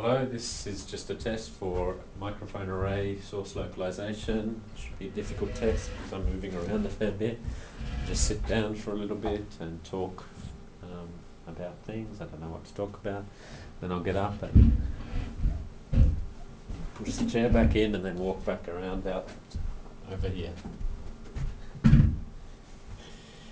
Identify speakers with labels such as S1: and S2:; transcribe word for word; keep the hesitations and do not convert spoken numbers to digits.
S1: Hello, this is just a test for microphone array source localization. Should be a difficult test because I'm moving around a fair bit. Just sit down for a little bit and talk um, about things. I don't know what to talk about. Then I'll get up and push the chair back in and then walk back around out over here.